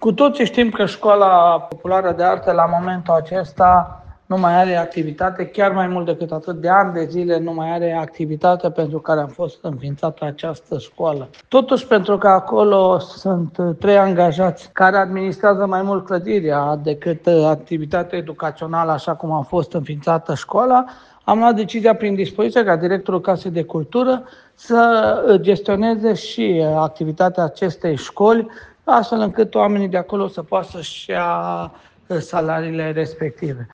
Cu toții știm că Școala Populară de Arte la momentul acesta nu mai are activitate, chiar mai mult decât atât, de ani de zile nu mai are activitate pentru care a fost înființată această școală. Totuși, pentru că acolo sunt 3 angajați care administrează mai mult clădirea decât activitatea educațională, așa cum a fost înființată școala, am luat decizia prin dispoziție ca directorul Casei de Cultură să gestioneze și activitatea acestei școli, astfel încât oamenii de acolo să poată să-și ia salariile respective.